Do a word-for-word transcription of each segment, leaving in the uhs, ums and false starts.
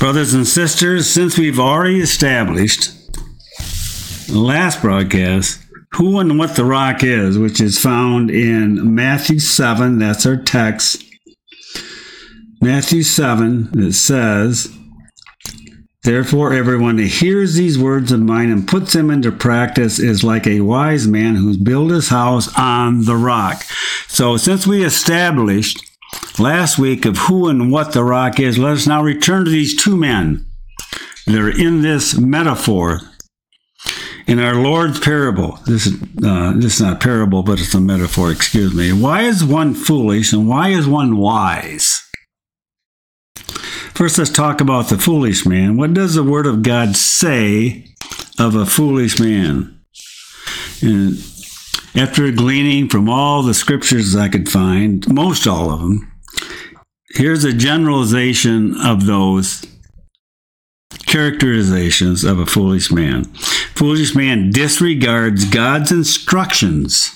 Brothers and sisters, since we've already established in the last broadcast who and what the rock is, which is found in Matthew seven, that's our text. Matthew seven, it says, "Therefore everyone that hears these words of mine and puts them into practice is like a wise man who's built his house on the rock." So since we established last week of who and what the rock is, let us now return to these two men that are in this metaphor. In our Lord's parable, this is, uh, this is not a parable, but it's a metaphor, excuse me. Why is one foolish and why is one wise? First, let's talk about the foolish man. What does the Word of God say of a foolish man? And after gleaning from all the scriptures I could find, most all of them, here's a generalization of those characterizations of a foolish man. Foolish man disregards God's instructions.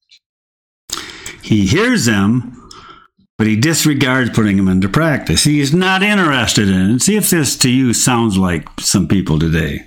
He hears them, but he disregards putting them into practice. He is not interested in it. See if this to you sounds like some people today.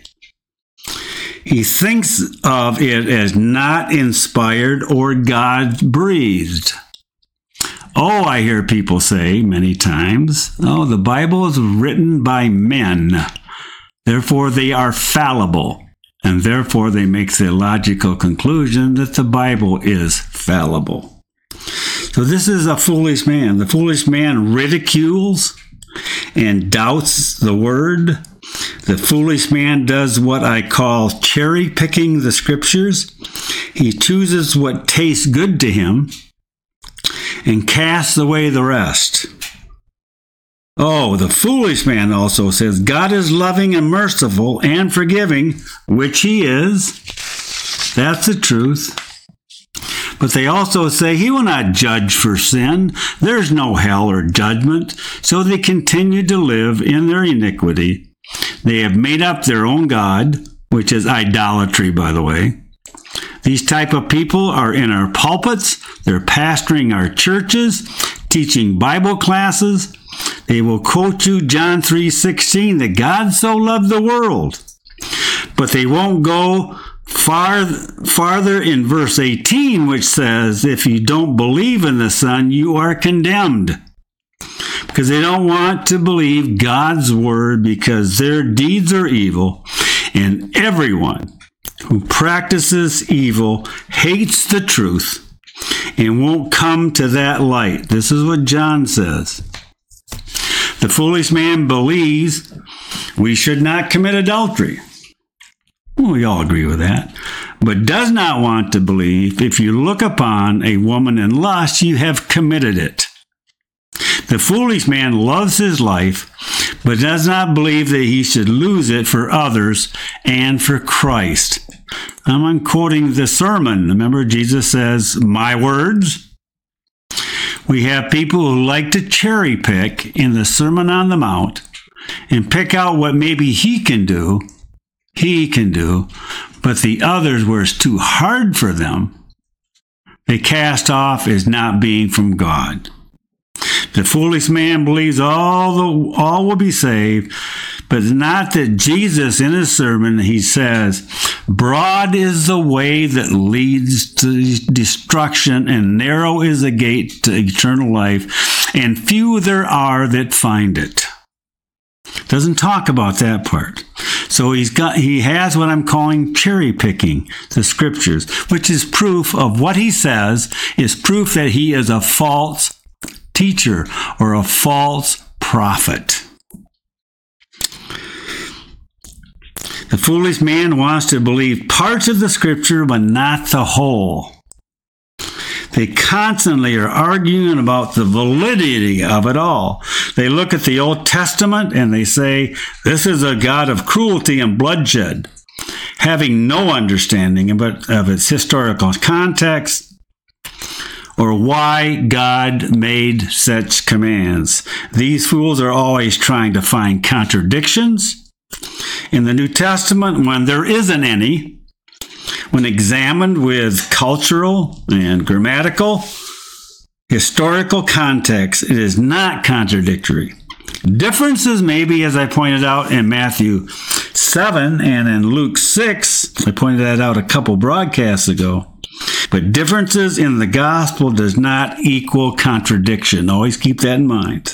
He thinks of it as not inspired or God-breathed. Oh, I hear people say many times, oh, the Bible is written by men. Therefore, they are fallible. And therefore, they make the logical conclusion that the Bible is fallible. So this is a foolish man. The foolish man ridicules and doubts the word. The foolish man does what I call cherry-picking the scriptures. He chooses what tastes good to him and casts away the rest. Oh, the foolish man also says, God is loving and merciful and forgiving, which he is. That's the truth. But they also say he will not judge for sin. There's no hell or judgment. So they continue to live in their iniquity. They have made up their own God, which is idolatry, by the way. These type of people are in our pulpits. They're pastoring our churches, teaching Bible classes. They will quote you John three sixteen, that God so loved the world. But they won't go far, farther in verse eighteen, which says, if you don't believe in the Son, you are condemned. Because they don't want to believe God's word because their deeds are evil, and everyone who practices evil hates the truth and won't come to that light. This is what John says. The foolish man believes we should not commit adultery. Well, we all agree with that. But does not want to believe if you look upon a woman in lust, you have committed it. The foolish man loves his life, but does not believe that he should lose it for others and for Christ. I'm quoting the sermon. Remember, Jesus says, my words. We have people who like to cherry pick in the Sermon on the Mount and pick out what maybe he can do, he can do, but the others, where it's too hard for them, they cast off as not being from God. The foolish man believes all the all will be saved, but not that Jesus, in his sermon, he says, broad is the way that leads to destruction, and narrow is the gate to eternal life, and few there are that find it. Doesn't talk about that part. So he's got he has what I'm calling cherry picking the scriptures, which is proof of what he says, is proof that he is a false teacher or a false prophet. The foolish man wants to believe parts of the scripture, but not the whole. They constantly are arguing about the validity of it all. They look at the Old Testament and they say, this is a God of cruelty and bloodshed, having no understanding of its historical context or why God made such commands. These fools are always trying to find contradictions in the New Testament when there isn't any. When examined with cultural and grammatical, historical context, it is not contradictory. Differences maybe, as I pointed out in Matthew seven and in Luke six, I pointed that out a couple broadcasts ago. But differences in the gospel does not equal contradiction. Always keep that in mind.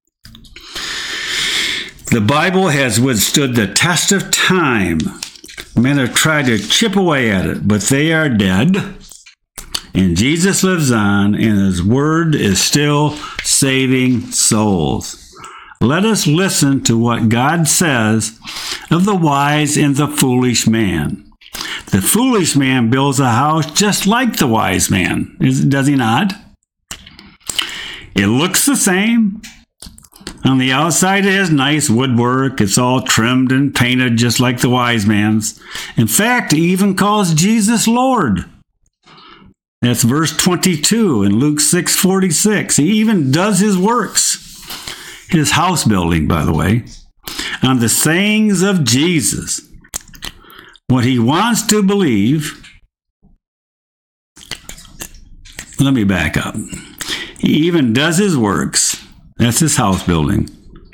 The Bible has withstood the test of time. Men have tried to chip away at it, but they are dead. And Jesus lives on, and his word is still saving souls. Let us listen to what God says of the wise and the foolish man. The foolish man builds a house just like the wise man, does he not? It looks the same. On the outside, it has nice woodwork. It's all trimmed and painted just like the wise man's. In fact, he even calls Jesus Lord. That's verse twenty-two in Luke six forty-six. He even does his works, his house building, by the way, on the sayings of Jesus. What he wants to believe, let me back up. He even does his works. That's his house building.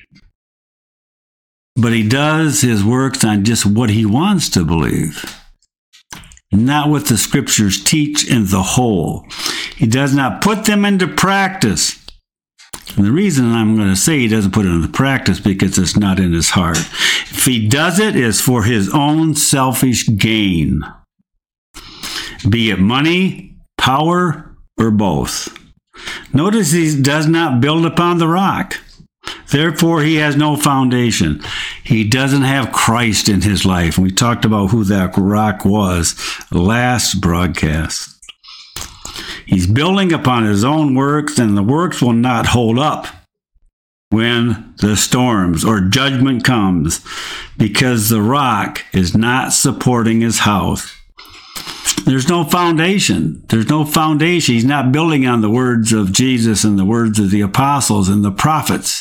But he does his works on just what he wants to believe, not what the scriptures teach in the whole. He does not put them into practice. And the reason I'm going to say he doesn't put it into practice because it's not in his heart. If he does it, it's for his own selfish gain, be it money, power, or both. Notice he does not build upon the rock. Therefore, he has no foundation. He doesn't have Christ in his life. And we talked about who that rock was last broadcast. He's building upon his own works, and the works will not hold up when the storms or judgment comes, because the rock is not supporting his house. There's no foundation. There's no foundation. He's not building on the words of Jesus and the words of the apostles and the prophets.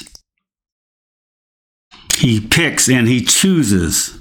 He picks and he chooses.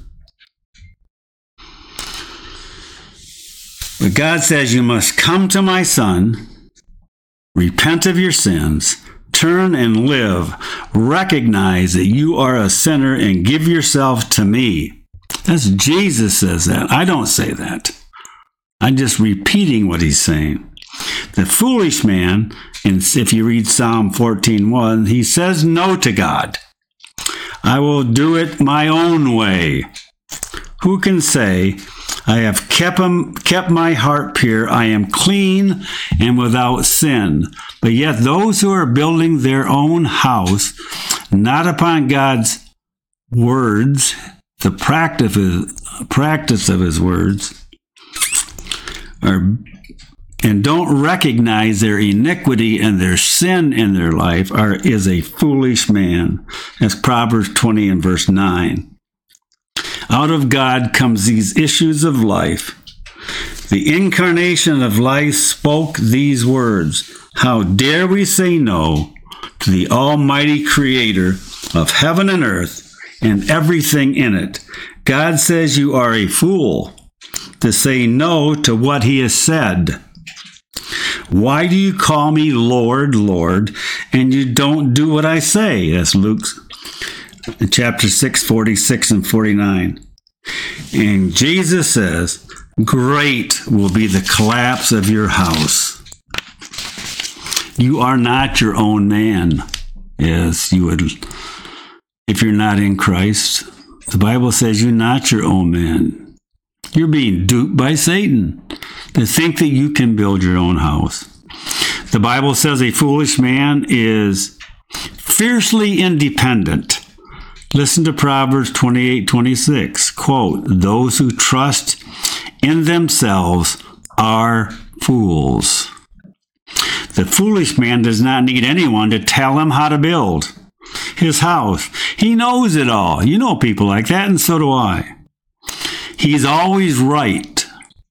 But God says, you must come to my son, repent of your sins, turn and live, recognize that you are a sinner and give yourself to me. That's Jesus says that. I don't say that. I'm just repeating what he's saying. The foolish man, and if you read Psalm fourteen one, he says no to God. I will do it my own way. Who can say, I have kept, him, kept my heart pure, I am clean and without sin. But yet those who are building their own house, not upon God's words, the practice of, practice of his words, are, and don't recognize their iniquity and their sin in their life, are is a foolish man. That's Proverbs twenty and verse nine. Out of God comes these issues of life. The incarnation of life spoke these words. How dare we say no to the almighty creator of heaven and earth and everything in it? God says you are a fool to say no to what he has said. Why do you call me Lord, Lord, and you don't do what I say? That's Luke chapter six, forty-six and forty-nine. And Jesus says, great will be the collapse of your house. You are not your own man, as you would, if you're not in Christ. The Bible says you're not your own man. You're being duped by Satan to think that you can build your own house. The Bible says a foolish man is fiercely independent. Listen to Proverbs twenty-eight twenty-six. Quote, those who trust in themselves are fools. The foolish man does not need anyone to tell him how to build his house. He knows it all. You know people like that, and so do I. He's always right.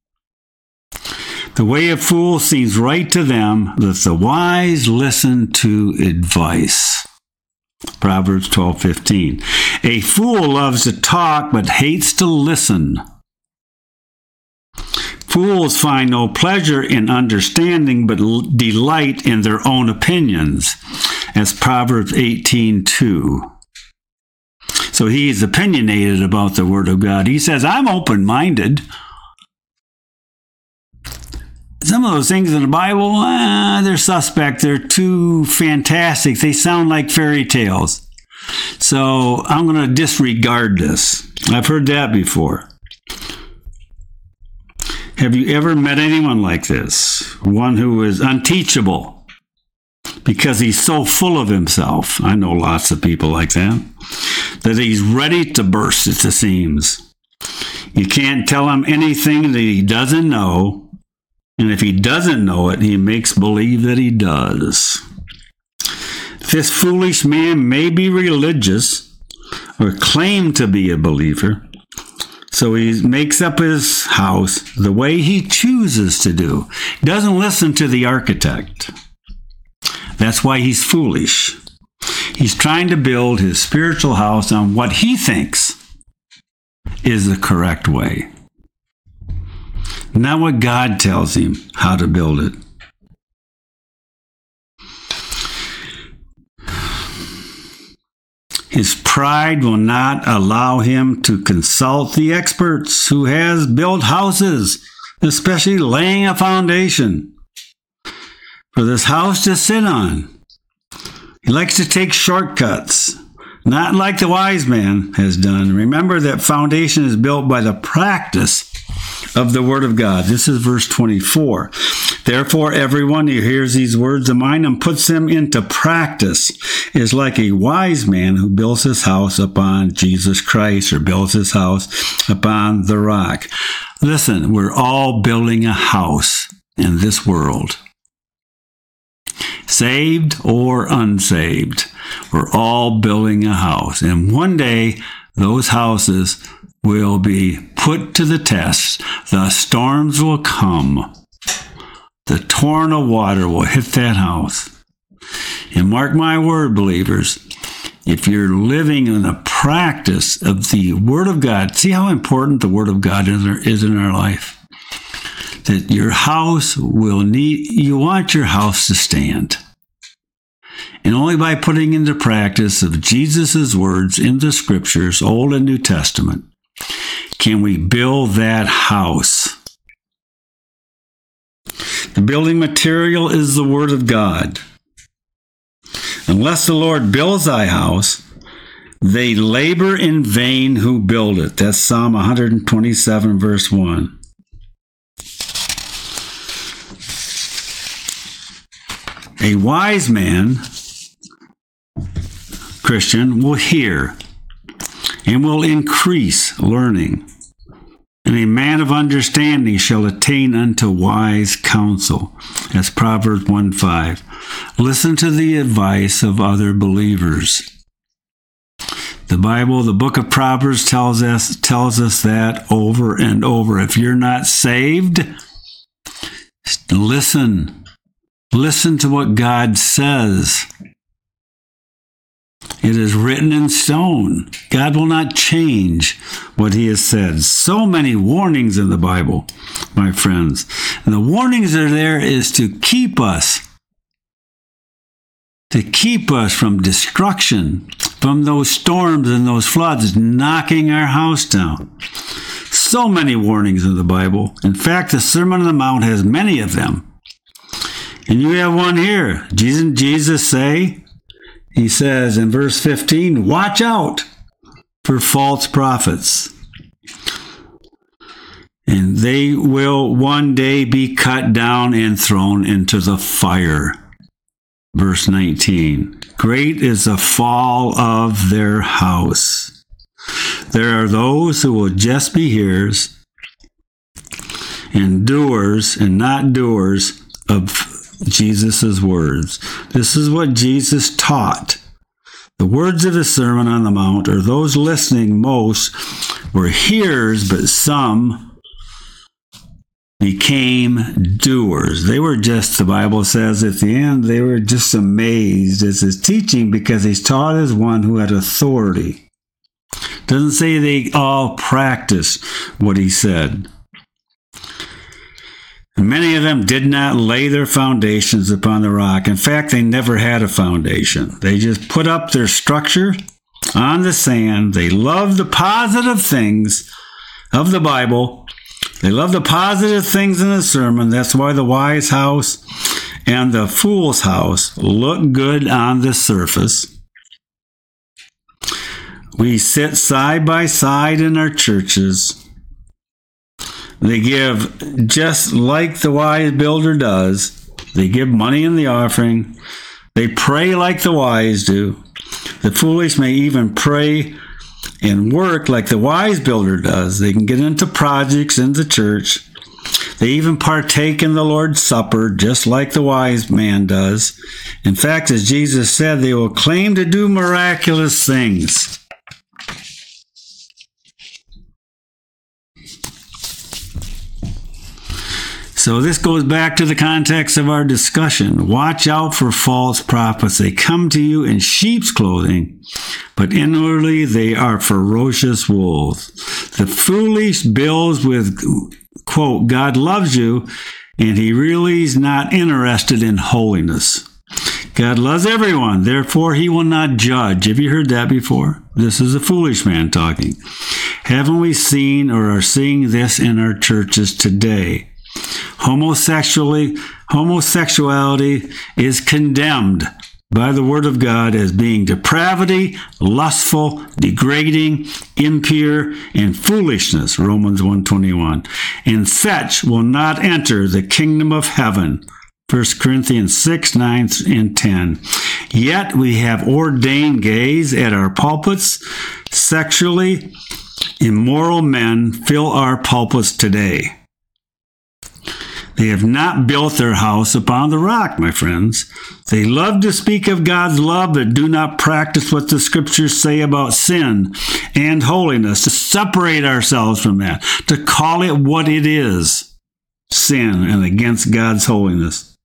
The way of fools seems right to them, but the wise listen to advice. Proverbs twelve fifteen. A fool loves to talk, but hates to listen. Fools find no pleasure in understanding, but delight in their own opinions. That's Proverbs eighteen two. So he's opinionated about the Word of God. He says, I'm open-minded. Some of those things in the Bible, uh, they're suspect. They're too fantastic. They sound like fairy tales. So I'm going to disregard this. I've heard that before. Have you ever met anyone like this? One who is unteachable because he's so full of himself. I know lots of people like that. That he's ready to burst at the seams. You can't tell him anything that he doesn't know. And if he doesn't know it, he makes believe that he does. This foolish man may be religious or claim to be a believer. So he makes up his house the way he chooses to do. He doesn't listen to the architect. That's why he's foolish. He's trying to build his spiritual house on what he thinks is the correct way. Not what God tells him how to build it. His pride will not allow him to consult the experts who has built houses, especially laying a foundation for this house to sit on. He likes to take shortcuts, not like the wise man has done. Remember that foundation is built by the practice of the Word of God. This is verse twenty-four. Therefore, everyone who hears these words of mine and puts them into practice is like a wise man who builds his house upon Jesus Christ, or builds his house upon the rock. Listen, we're all building a house in this world. Saved or unsaved, we're all building a house. And one day, those houses will be put to the test. The storms will come. The torrent of water will hit that house. And mark my word, believers, if you're living in a practice of the Word of God, see how important the Word of God is in our life. That your house will need, you want your house to stand. And only by putting into practice of Jesus' words in the Scriptures, Old and New Testament, can we build that house. The building material is the Word of God. Unless the Lord builds thy house, they labor in vain who build it. That's Psalm one twenty-seven, verse one. A wise man, Christian, will hear and will increase learning. And a man of understanding shall attain unto wise counsel. That's Proverbs one five. Listen to the advice of other believers. The Bible, the book of Proverbs tells us, tells us that over and over. If you're not saved, listen. Listen to what God says. It is written in stone. God will not change what he has said. So many warnings in the Bible, my friends. And the warnings that are there is to keep us, to keep us from destruction, from those storms and those floods knocking our house down. So many warnings in the Bible. In fact, the Sermon on the Mount has many of them. And you have one here. Didn't Jesus say, he says in verse fifteen, watch out for false prophets, and they will one day be cut down and thrown into the fire. Verse nineteen, great is the fall of their house. There are those who will just be hearers and doers and not doers of Jesus' words. This is what Jesus taught. The words of the Sermon on the Mount, or those listening most, were hearers, but some became doers. They were just, the Bible says at the end, they were just amazed at his teaching because he's taught as one who had authority. Doesn't say they all practiced what he said. Many of them did not lay their foundations upon the rock. In fact, they never had a foundation. They just put up their structure on the sand. They loved the positive things of the Bible. They loved the positive things in the sermon. That's why the wise house and the fool's house look good on the surface. We sit side by side in our churches. They give just like the wise builder does. They give money in the offering. They pray like the wise do. The foolish may even pray and work like the wise builder does. They can get into projects in the church. They even partake in the Lord's Supper just like the wise man does. In fact, as Jesus said, they will claim to do miraculous things. So this goes back to the context of our discussion. Watch out for false prophets. They come to you in sheep's clothing, but inwardly they are ferocious wolves. The foolish builds with, quote, God loves you, and he really is not interested in holiness. God loves everyone, therefore he will not judge. Have you heard that before? This is a foolish man talking. Haven't we seen or are seeing this in our churches today? Homosexuality, homosexuality is condemned by the Word of God as being depravity, lustful, degrading, impure, and foolishness, Romans one twenty-one. And such will not enter the kingdom of heaven, First Corinthians six, nine, and ten. Yet we have ordained gays at our pulpits. Sexually immoral men fill our pulpits today. They have not built their house upon the rock, my friends. They love to speak of God's love, but do not practice what the scriptures say about sin and holiness, to separate ourselves from that, to call it what it is, sin and against God's holiness.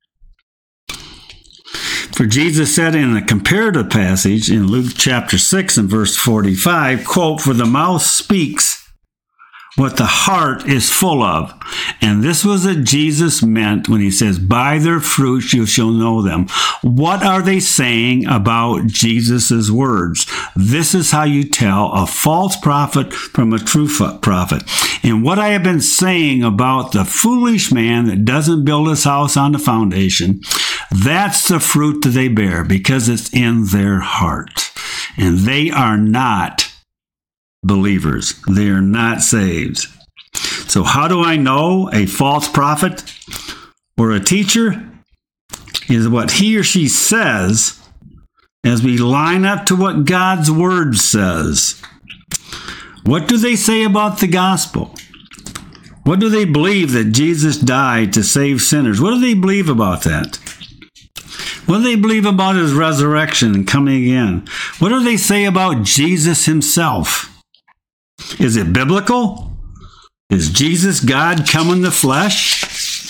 For Jesus said in a comparative passage in Luke chapter six and verse forty-five, quote, for the mouth speaks what the heart is full of. And this was what Jesus meant when he says, by their fruits you shall know them. What are they saying about Jesus' words? This is how you tell a false prophet from a true prophet. And what I have been saying about the foolish man that doesn't build his house on the foundation, that's the fruit that they bear, because it's in their heart. And they are not believers. They are not saved. So how do I know a false prophet or a teacher? Is what he or she says as we line up to what God's word says. What do they say about the gospel? What do they believe that Jesus died to save sinners? What do they believe about that? What do they believe about his resurrection and coming again? What do they say about Jesus himself? Is it biblical? Is Jesus God come in the flesh?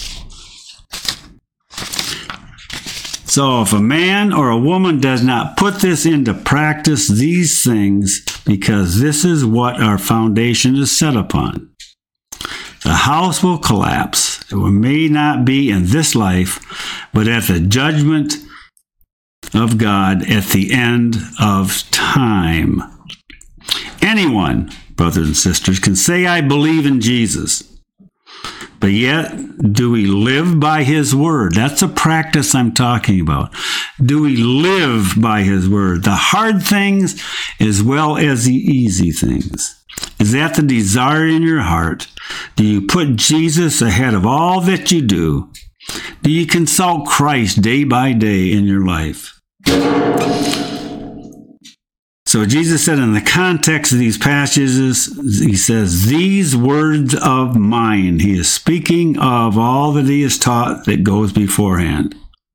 So if a man or a woman does not put this into practice, these things, because this is what our foundation is set upon, the house will collapse. It may not be in this life, but at the judgment of God at the end of time. Anyone, brothers and sisters, can say, I believe in Jesus. But yet, do we live by his word? That's a practice I'm talking about. Do we live by his word? The hard things as well as the easy things. Is that the desire in your heart? Do you put Jesus ahead of all that you do? Do you consult Christ day by day in your life? So Jesus said in the context of these passages, he says, these words of mine. He is speaking of all that he has taught that goes beforehand.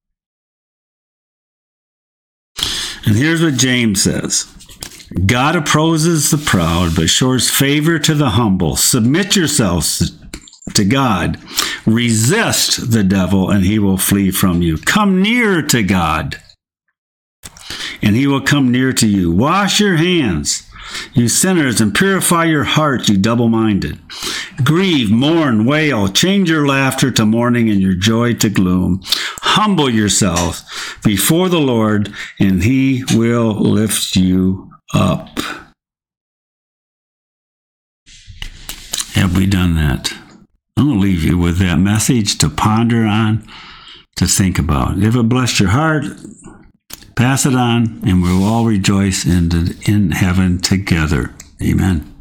And here's what James says. God opposes the proud, but shows favor to the humble. Submit yourselves to God. Resist the devil, and he will flee from you. Come near to God, and he will come near to you. Wash your hands, you sinners, and purify your hearts, you double-minded. Grieve, mourn, wail, change your laughter to mourning and your joy to gloom. Humble yourselves before the Lord, and he will lift you up. Have we done that? I'm going to leave you with that message to ponder on, to think about. If it blessed your heart, pass it on, and we'll all rejoice in, the, in heaven together. Amen.